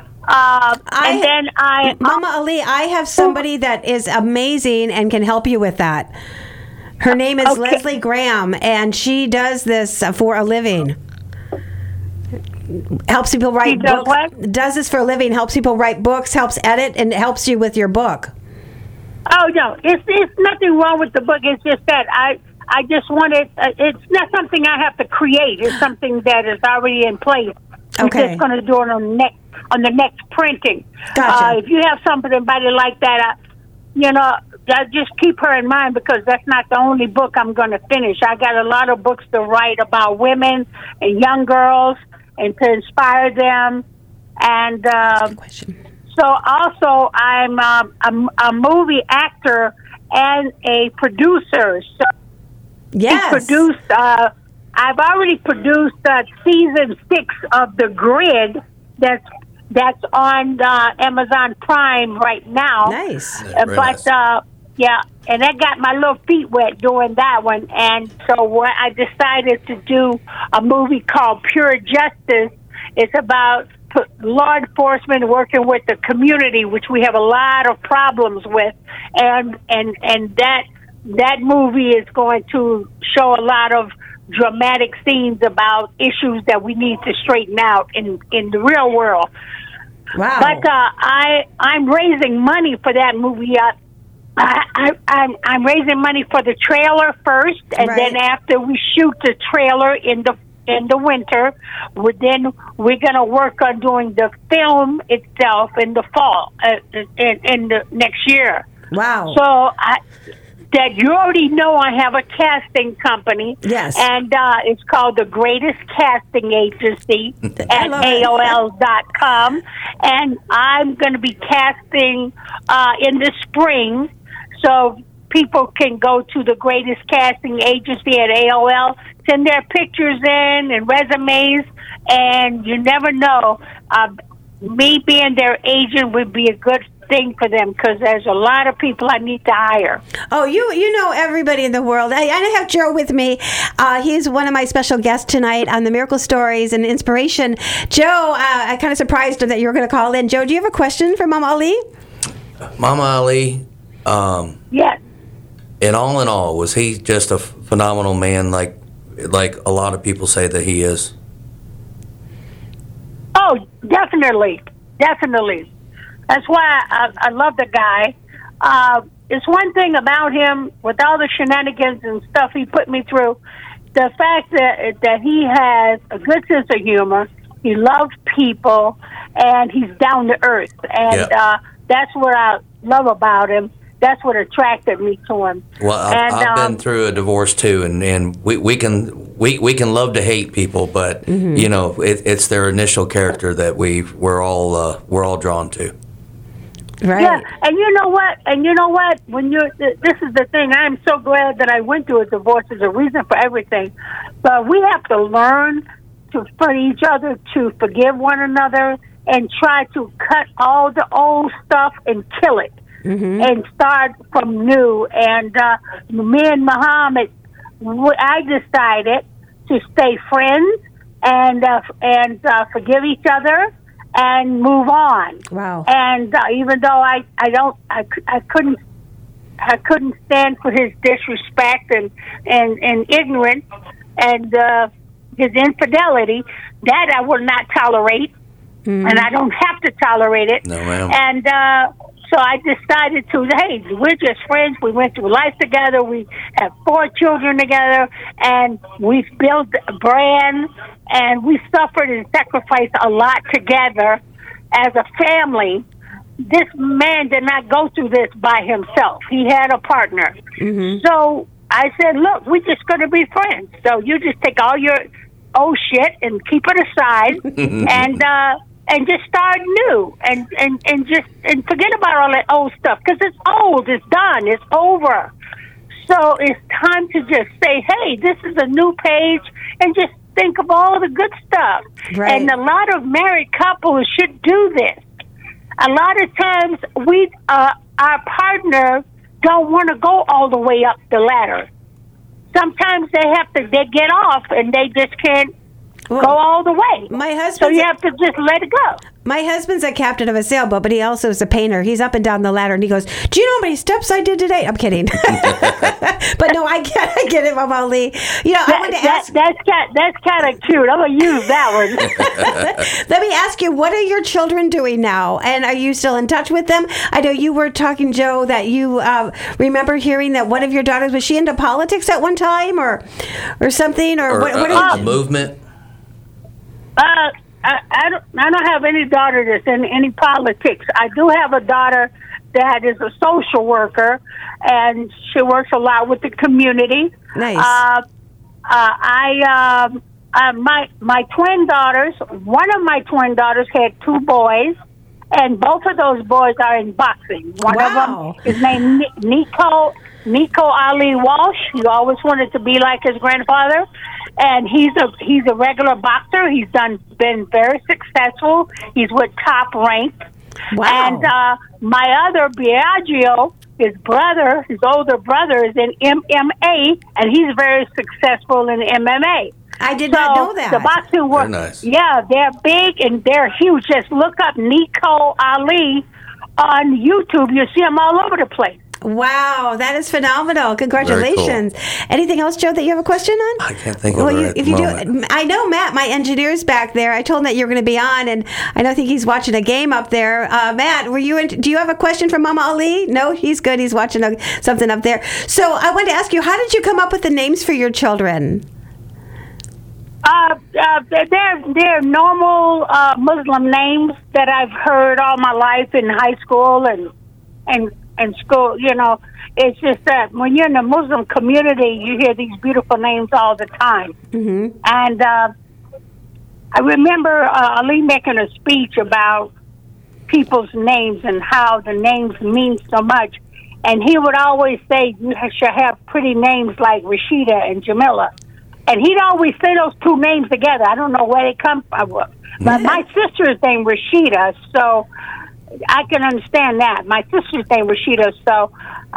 [SPEAKER 4] Mama Ali, I have somebody that is amazing and can help you with that. Her name is Leslie Graham, and she does this for a living. Helps people write books. What? Does this for a living. Helps people write books. Helps edit, and helps you with your book.
[SPEAKER 7] Oh no, it's nothing wrong with the book. It's just that I just wanted. It's not something I have to create. It's something that is already in place.
[SPEAKER 4] Okay.
[SPEAKER 7] I'm just going to do it on the next printing.
[SPEAKER 4] Gotcha.
[SPEAKER 7] If you have somebody like that, just keep her in mind because that's not the only book I'm going to finish. I got a lot of books to write about women and young girls and to inspire them. And so also I'm a movie actor and a producer. So
[SPEAKER 4] yes.
[SPEAKER 7] I've already produced season 6 of The Grid. That's on Amazon Prime right now.
[SPEAKER 4] Nice.
[SPEAKER 7] But and I got my little feet wet doing that one. And so I decided to do a movie called Pure Justice. It's about law enforcement working with the community, which we have a lot of problems with. And that movie is going to show a lot of dramatic scenes about issues that we need to straighten out in the real world.
[SPEAKER 4] Wow.
[SPEAKER 7] But I'm raising money for that movie. I'm raising money for the trailer first, and then after we shoot the trailer in the winter, we're going to work on doing the film itself in the fall, in the next year.
[SPEAKER 4] Wow.
[SPEAKER 7] So that you already know I have a casting company.
[SPEAKER 4] Yes.
[SPEAKER 7] And it's called The Greatest Casting Agency at AOL.com. And I'm going to be casting in the spring. So people can go to The Greatest Casting Agency at AOL, send their pictures in and resumes. And you never know. Me being their agent would be a good thing for them because there's a lot of people I need to hire.
[SPEAKER 4] Oh, you know everybody in the world. I have Joe with me. He's one of my special guests tonight on the Miracle Stories and Inspiration. Joe, I kind of surprised that you were going to call in. Joe, do you have a question for Mama Ali?
[SPEAKER 5] Mama Ali.
[SPEAKER 7] Yes.
[SPEAKER 5] In all, was he just a phenomenal man, like a lot of people say that he is?
[SPEAKER 7] Oh, definitely. definitely. That's why I love the guy. It's one thing about him, with all the shenanigans and stuff he put me through, the fact that he has a good sense of humor, he loves people, and he's down to earth. And that's what I love about him. That's what attracted me to him.
[SPEAKER 5] Well, I've been through a divorce too, and we can love to hate people, but you know, it's their initial character that we're all drawn to.
[SPEAKER 4] Right.
[SPEAKER 7] Yeah, and you know what? When this is the thing. I'm so glad that I went through a divorce. There's a reason for everything, but we have to learn for each other to forgive one another and try to cut all the old stuff and kill it. And start from new. And me and Muhammad, I decided to stay friends and forgive each other and move on.
[SPEAKER 4] Wow.
[SPEAKER 7] And even though I couldn't stand for his disrespect and ignorance and his infidelity, that I will not tolerate, and I don't have to tolerate it.
[SPEAKER 5] No, ma'am.
[SPEAKER 7] And so I decided hey, we're just friends. We went through life together. We have 4 children together, and we've built a brand, and we suffered and sacrificed a lot together as a family. This man did not go through this by himself. He had a partner. So I said, look, we're just going to be friends. So you just take all your old shit and keep it aside and just start new and forget about all that old stuff, because it's old, it's done, it's over. So it's time to just say, hey, this is a new page, and just think of all the good stuff.
[SPEAKER 4] Right.
[SPEAKER 7] And a lot of married couples should do this. A lot of times our partner don't want to go all the way up the ladder. Sometimes they get off and they just can't go all the way.
[SPEAKER 4] My husband.
[SPEAKER 7] So you have to just let it go.
[SPEAKER 4] My husband's a captain of a sailboat, but he also is a painter. He's up and down the ladder, and he goes, "Do you know how many steps I did today?" I'm kidding, but no, I get it, Mama Ali. You know, I want to ask.
[SPEAKER 7] That's kind of cute. I'm gonna use that one.
[SPEAKER 4] Let me ask you, what are your children doing now? And are you still in touch with them? I know you were talking, Joe, that you remember hearing that one of your daughters, was she into politics at one time, or something, or what
[SPEAKER 5] a movement?
[SPEAKER 7] I don't have any daughter that's in any politics. I do have a daughter that is a social worker, and she works a lot with the community.
[SPEAKER 4] Nice.
[SPEAKER 7] My twin daughters, one of my twin daughters had 2 boys, and both of those boys are in boxing. One of them is named Nico Ali Walsh. He always wanted to be like his grandfather. And he's a regular boxer. He's been very successful. He's with Top Rank.
[SPEAKER 4] Wow.
[SPEAKER 7] And my other Biagio, his older brother, is in MMA, and he's very successful in MMA.
[SPEAKER 4] I did not know that.
[SPEAKER 7] The boxing world,
[SPEAKER 5] nice.
[SPEAKER 7] Yeah, they're big and they're huge. Just look up Nico Ali on YouTube. You see them all over the place.
[SPEAKER 4] Wow, that is phenomenal! Congratulations.
[SPEAKER 5] Cool.
[SPEAKER 4] Anything else, Joe, that you have a question on?
[SPEAKER 5] I can't think of it.
[SPEAKER 4] If you do, I know Matt, my engineer's back there. I told him that you're going to be on, and I think he's watching a game up there. Matt, do you have a question for Mama Ali? No, he's good. He's watching something up there. So I wanted to ask you, how did you come up with the names for your children?
[SPEAKER 7] They're normal Muslim names that I've heard all my life in high school and school. You know, it's just that when you're in the Muslim community, you hear these beautiful names all the time. And I remember Ali making a speech about people's names and how the names mean so much. And he would always say you should have pretty names like Rashida and Jamila. And he'd always say those 2 names together. I don't know where they come from. But my sister's name Rashida, so I can understand that. My sister's name Rashida. So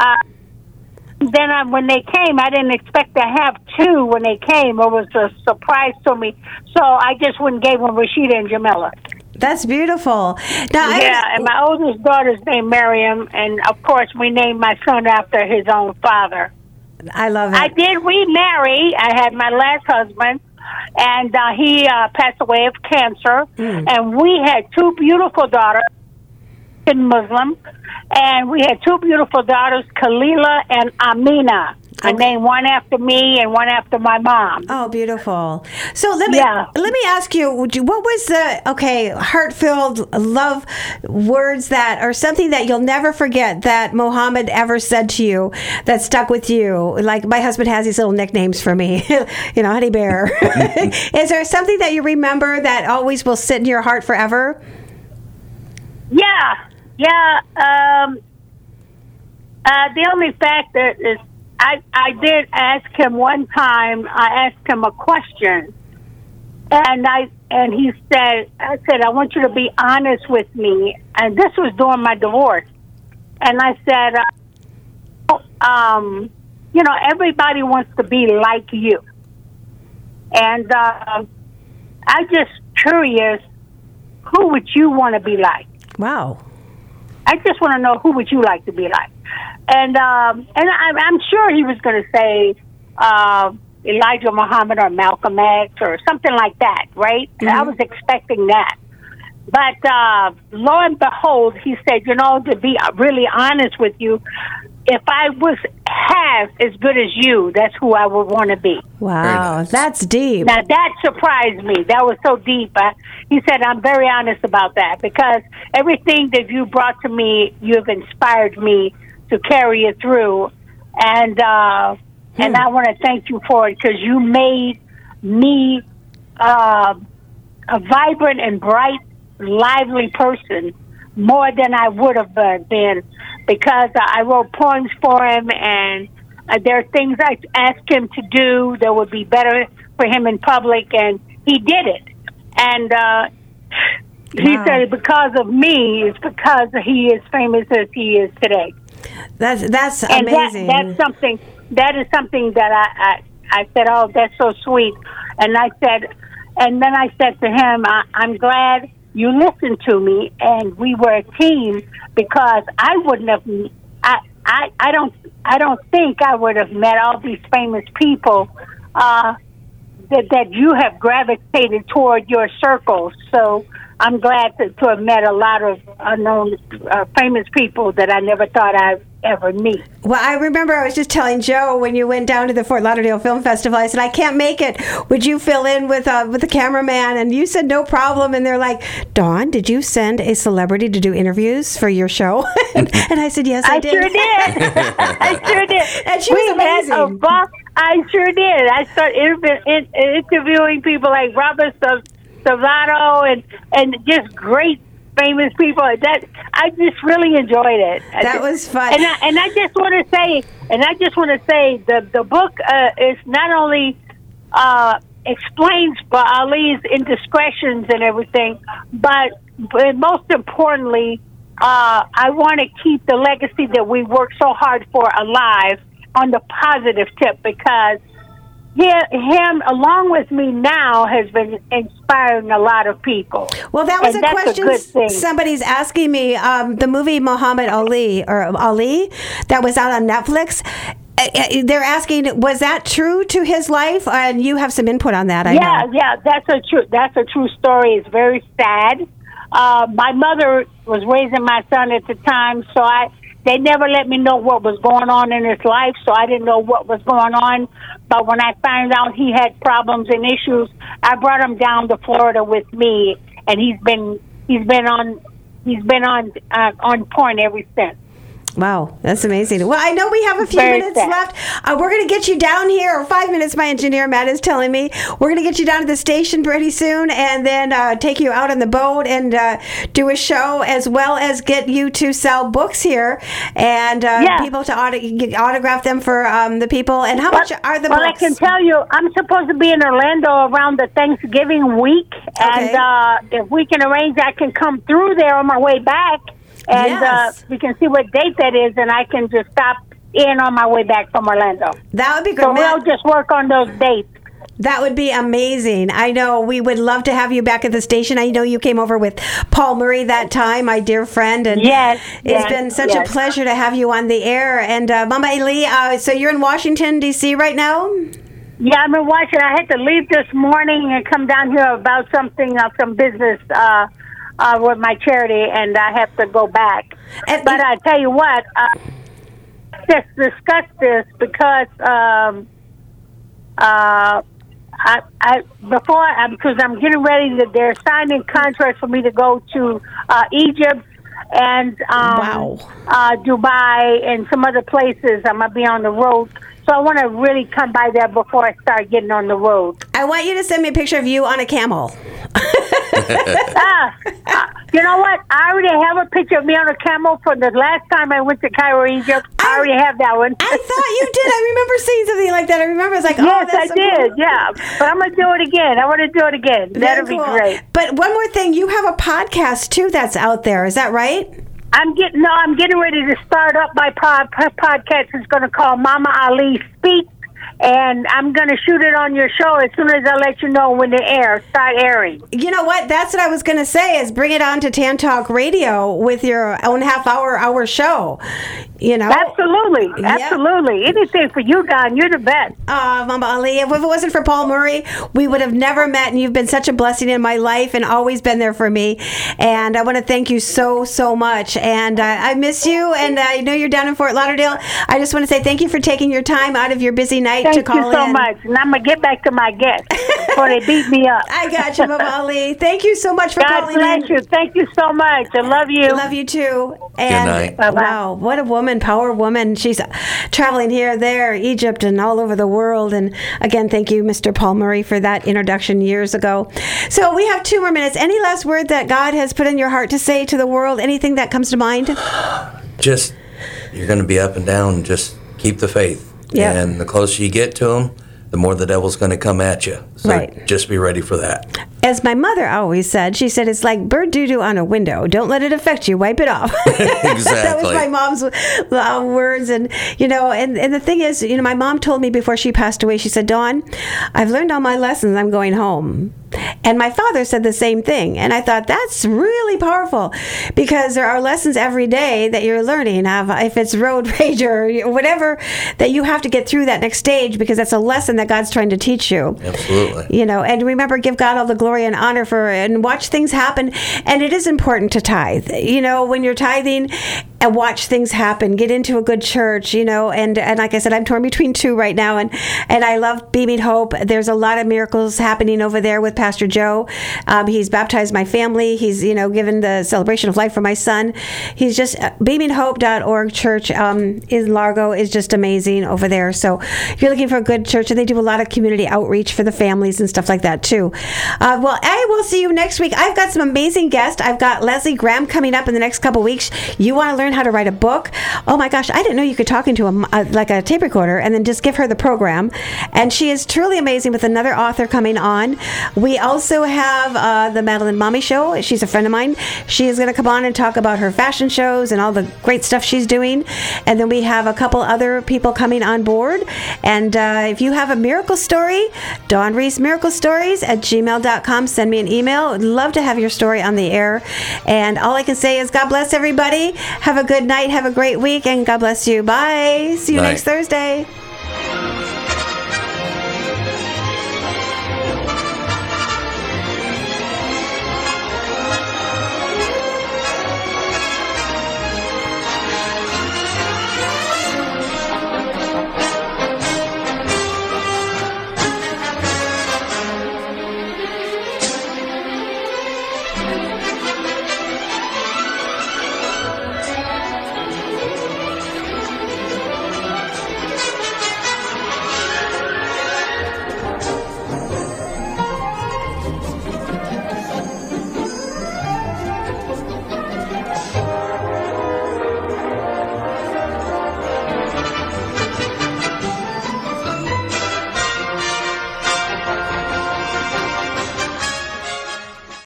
[SPEAKER 7] then when they came, I didn't expect to have 2 when they came. It was a surprise to me. So I just went and gave them Rashida and Jamila.
[SPEAKER 4] That's beautiful. Now,
[SPEAKER 7] and my oldest daughter's named Miriam, and of course we named my son after his own father.
[SPEAKER 4] I love it.
[SPEAKER 7] I did remarry. I had my last husband, and he passed away of cancer. And we had two beautiful daughters, Muslim, and we had two beautiful daughters, Kalila and Amina. I named one after me and one after my mom.
[SPEAKER 4] Oh, beautiful. So let me ask you, what was the heart-filled love words that, or something that you'll never forget that Muhammad ever said to you that stuck with you? Like my husband has these little nicknames for me, Honey Bear. Is there something that you remember that always will sit in your heart forever?
[SPEAKER 7] Yeah. The only fact that is, I did ask him one time. I asked him a question, and he said, "I said I want you to be honest with me." And this was during my divorce, and I said, everybody wants to be like you, and I just curious, who would you want to be like?
[SPEAKER 4] Wow.
[SPEAKER 7] I just want to know, who would you like to be like? And I'm sure he was going to say Elijah Muhammad or Malcolm X or something like that, right? Mm-hmm. I was expecting that. But lo and behold, he said, to be really honest with you, if I was half as good as you, that's who I would want to be.
[SPEAKER 4] Wow, nice. That's deep.
[SPEAKER 7] Now, that surprised me. That was so deep. He said, I'm very honest about that, because everything that you brought to me, you have inspired me to carry it through. And and I want to thank you for it, because you made me a vibrant and bright, lively person more than I would have been, because I wrote poems for him, and there are things I asked him to do that would be better for him in public, and he did it. And he said, because of me, it's because he is famous as he is today.
[SPEAKER 4] That's
[SPEAKER 7] and
[SPEAKER 4] amazing.
[SPEAKER 7] That is something that I said, oh, that's so sweet. And then I said to him, I'm glad you listened to me, and we were a team, because I wouldn't have. I don't think I would have met all these famous people that you have gravitated toward your circles. So I'm glad to have met a lot of unknown famous people that I never thought I'd ever meet.
[SPEAKER 4] Well, I remember I was just telling Joe, when you went down to the Fort Lauderdale Film Festival, I said, I can't make it. Would you fill in with the cameraman? And you said, no problem. And they're like, Dawn, did you send a celebrity to do interviews for your show? and I said, yes, I did.
[SPEAKER 7] Sure did. I sure did.
[SPEAKER 4] And she was amazing.
[SPEAKER 7] I sure did. I started interviewing people like Robert Salvato and just great famous people. That I just really enjoyed it.
[SPEAKER 4] That was fun.
[SPEAKER 7] And I just want to say, the book is not only explains Ali's indiscretions and everything, but most importantly, I want to keep the legacy that we worked so hard for alive on the positive tip, because him, along with me now, has been inspiring a lot of people.
[SPEAKER 4] Well, that was a question somebody's asking me. The movie Muhammad Ali, or Ali, that was out on Netflix, they're asking, was that true to his life? And you have some input on that, I know.
[SPEAKER 7] Yeah, that's a true story. It's very sad. My mother was raising my son at the time, so they never let me know what was going on in his life, so I didn't know what was going on. But when I found out he had problems and issues, I brought him down to Florida with me, and he's been on point ever since.
[SPEAKER 4] Wow, that's amazing. Well, I know we have a few minutes left. We're going to get you down here, or 5 minutes, my engineer, Matt, is telling me. We're going to get you down to the station pretty soon, and then take you out on the boat and do a show, as well as get you to sell books here, and people to autograph them for the people. And how much are the books?
[SPEAKER 7] Well, I can tell you, I'm supposed to be in Orlando around the Thanksgiving week, and if we can arrange, I can come through there on my way back. And we can see what date that is, and I can just stop in on my way back from Orlando.
[SPEAKER 4] That would be great.
[SPEAKER 7] So we'll just work on those dates.
[SPEAKER 4] That would be amazing. I know we would love to have you back at the station. I know you came over with Paul Murray that time, my dear friend. And it's been such a pleasure to have you on the air. And Mama Ali, so you're in Washington, D.C. right now?
[SPEAKER 7] Yeah, I've been watching. I had to leave this morning and come down here about something, some business with my charity, and I have to go back. But I tell you what, just discuss this because because I'm getting ready to. They're signing contracts for me to go to Egypt and Dubai and some other places. I'm gonna be on the road. So I want to really come by there before I start getting on the road.
[SPEAKER 4] I want you to send me a picture of you on a camel.
[SPEAKER 7] You know what? I already have a picture of me on a camel from the last time I went to Cairo, Egypt. I already have that one.
[SPEAKER 4] I thought you did. I remember seeing something like that. I remember I was like,
[SPEAKER 7] yes,
[SPEAKER 4] that's
[SPEAKER 7] I
[SPEAKER 4] so
[SPEAKER 7] did.
[SPEAKER 4] cool.
[SPEAKER 7] Yeah, but I'm gonna do it again. I want to do it again. That'll be great.
[SPEAKER 4] But one more thing, you have a podcast too that's out there. Is that right?
[SPEAKER 7] I'm getting ready to start up my podcast. It's going to call Mama Ali Speaks, and I'm going to shoot it on your show as soon as I let you know when they start airing.
[SPEAKER 4] You know what? That's what I was going to say is bring it on to Tan Talk Radio with your own hour show. You know?
[SPEAKER 7] Absolutely. Anything for you, Don. You're the best.
[SPEAKER 4] Mama Ali, if it wasn't for Paul Murray, we would have never met, and you've been such a blessing in my life and always been there for me. And I want to thank you so, so much. And I miss you, and I know you're down in Fort Lauderdale. I just want to say thank you for taking your time out of your busy night to call in.
[SPEAKER 7] Thank you so much. And I'm going to get back to my guests before they beat me up.
[SPEAKER 4] I got you, Mama Ali. Thank you so much for calling in.
[SPEAKER 7] God bless you. Thank you so much. I love you.
[SPEAKER 4] Love you, too. And
[SPEAKER 5] good night.
[SPEAKER 7] Bye-bye.
[SPEAKER 4] Wow, what a woman, power woman. She's traveling here, there, Egypt, and all over the world. And again, thank you, Mr. Paul Murray, for that introduction years ago. So we have 2 more minutes. Any last word that God has put in your heart to say to the world? Anything that comes to mind?
[SPEAKER 5] Just, you're going to be up and down. Just keep the faith.
[SPEAKER 4] Yeah.
[SPEAKER 5] And the closer you get to him, the more the devil's going to come at you. So
[SPEAKER 4] right.
[SPEAKER 5] Just be ready for that.
[SPEAKER 4] As my mother always said, she said, it's like bird doo-doo on a window. Don't let it affect you. Wipe it off.
[SPEAKER 5] Exactly.
[SPEAKER 4] That was my mom's words. And, you know, and the thing is, you know, my mom told me before she passed away, she said, Dawn, I've learned all my lessons. I'm going home. And my father said the same thing. And I thought, that's really powerful because there are lessons every day that you're learning. If it's road rage or whatever, that you have to get through that next stage because that's a lesson that God's trying to teach you.
[SPEAKER 5] Absolutely.
[SPEAKER 4] You know, and remember, give God all the glory and honor and watch things happen. And it is important to tithe. You know, when you're tithing and watch things happen, get into a good church, you know, and like I said, I'm torn between 2 right now. And I love Beaming Hope. There's a lot of miracles happening over there with Pastor Joe. He's baptized my family. He's, you know, given the celebration of life for my son. He's just, beaminghope.org church in Largo is just amazing over there. So if you're looking for a good church, and they do a lot of community outreach for the families and stuff like that too. Well, I will see you next week. I've got some amazing guests. I've got Leslie Graham coming up in the next couple weeks. You want to learn how to write a book? Oh my gosh, I didn't know you could talk into like a tape recorder and then just give her the program. And she is truly amazing with another author coming on. We also have the Madeline Mommy Show. She's a friend of mine. She is going to come on and talk about her fashion shows and all the great stuff she's doing. And then we have a couple other people coming on board. And if you have a miracle story, Dawn Reese Miracle Stories at gmail.com. Send me an email. I'd love to have your story on the air. And all I can say is God bless everybody. Have a good night. Have a great week. And God bless you. Bye. See you next Thursday.